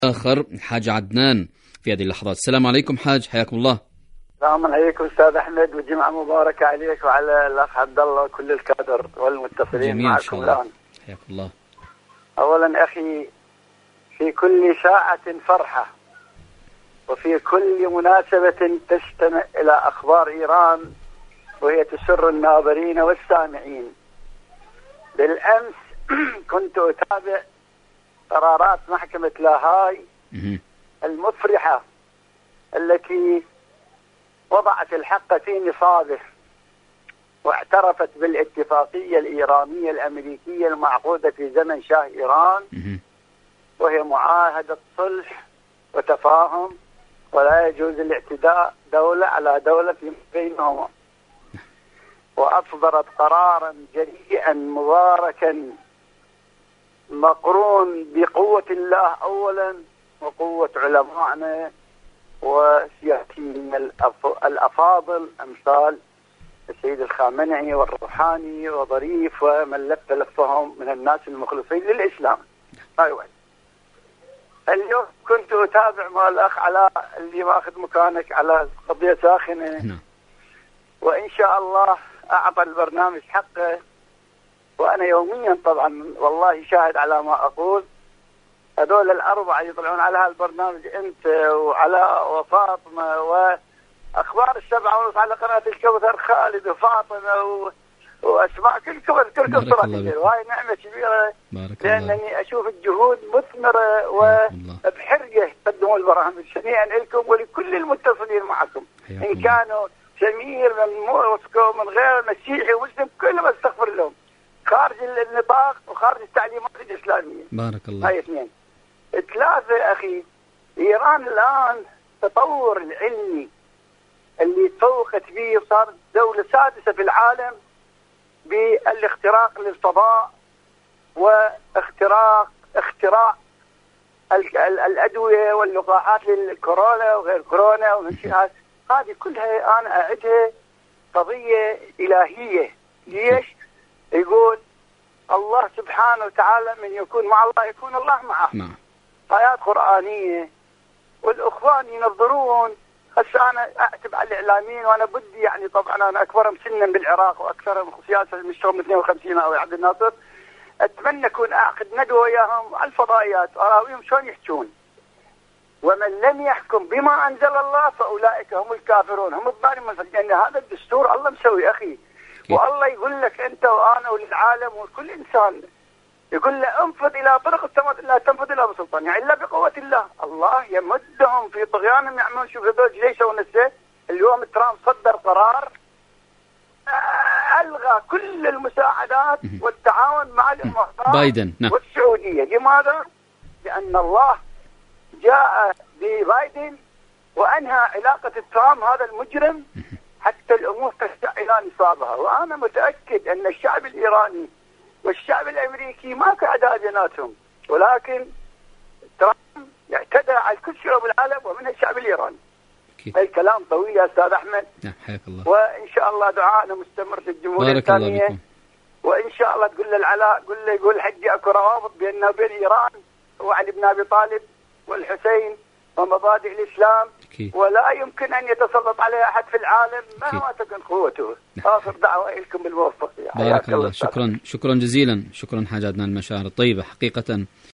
آخر حاج عدنان في هذه اللحظات. السلام عليكم حاج، حياكم الله. السلام عليكم أستاذ أحمد، وجمعة مباركة عليك وعلى الأخ عبد الله وكل الكادر والمتصلين معكم الآن. حياكم الله. أولا أخي، في كل ساعة فرحة، وفي كل مناسبة تستمع إلى أخبار إيران وهي تسر الناظرين والسامعين. بالأمس كنت أتابع قرارات محكمة لاهاي المفرحة التي وضعت الحق في نصابه، واعترفت بالاتفاقية الإيرانية الأمريكية المعقودة في زمن شاه إيران، وهي معاهدة صلح وتفاهم، ولا يجوز الاعتداء دولة على دولة فيما بينهما. وأصدرت قرارا جريئا مباركا مقرون بقوة الله أولا وقوة علمائنا وسياسيين الأفاضل أمثال السيد الخامنئي والروحاني وظريف ومن لف لفهم من الناس المخلصين للإسلام. أيوة. اليوم كنت أتابع مع الأخ علاء اللي ماخذ مكانك على قضية ساخنة، وإن شاء الله أعطى البرنامج حقه، وأنا يوميا طبعا والله شاهد على ما أقول. هذول الأربعة يطلعون على هالبرنامج، أنت وعلاء وفاطمة، وأخبار 7:30 على قناة الكوثر خالد وفاطمة وأسماء كل قصة، وهي نعمة كبيرة لأنني أشوف الجهود مثمرة وبحرقة تقدموا البرامج. شنيئا لكم ولكل المتصلين معكم، إن كانوا سمير من موسكو من غير مسيحي ومسلم كلهم استغفر لهم، خارج النطاق وخارج التعليمات الإسلامية. بارك الله. هاي اثنين. ثلاثة أخي، إيران الآن تطور العلمي اللي تفوقت به وصارت دولة سادسة في العالم بالاختراق للفضاء واختراع الأدوية واللقاحات للكورونا وغير كورونا ومنشئات. هذه كلها أنا أعدها قضية إلهية. ليش؟ يقول الله سبحانه وتعالى من يكون مع الله يكون الله معه. آيات قرآنية، والأخوان ينظرون. هسه أنا أعتب على الإعلاميين، وأنا بدي يعني طبعا أنا أكبرهم سنا بالعراق وأكثرهم سياسة مشتغل من 52 أو عبد الناصر، أتمنى أكون أعقد ندوة وياهم على الفضائيات أراويهم شلون يحجون. ومن لم يحكم بما أنزل الله فأولئك هم الكافرون، هم الظالمون، لأن هذا الدستور الله مسوي أخي. والله يقول لك أنت وأنا وللعالم وكل إنسان، يقول له انفذ إلى طرق السماء لا تنفذ إلا بسلطان، يعني إلا بقوة الله. الله يمدهم في طغيانهم يعملون. شوف هذول ليش يسوون السيف. اليوم ترامب صدر قرار ألغى كل المساعدات والتعاون مع الإمارات بايدن والسعودية. لماذا؟ لأن الله جاء ببايدن وأنهى علاقة ترامب هذا المجرم حتى الأمور ترجع إلى نصابها. وأنا متأكد أن الشعب الإيراني والشعب الأمريكي ما في عداء بيناتهم، ولكن ترامب اعتدى على كل شعوب العالم ومنها الشعب الإيراني. الكلام طويل يا أستاذ أحمد. حياك الله. وإن شاء الله دعائنا مستمر للجمهورية الإسلامية، وإن شاء الله تقول للعلاء قل له يقول حجي أكو روابط بيننا وبين إيران وعلي بن أبي طالب والحسين ومبادئ الإسلام، ولا يمكن أن يتسلط عليه أحد في العالم مهما تكن قوته. آخر دعوة لكم بالموفقية. بارك الله. شكرا جزيلا. شكرا حاج عدنان، المشاعر الطيبة حقيقة.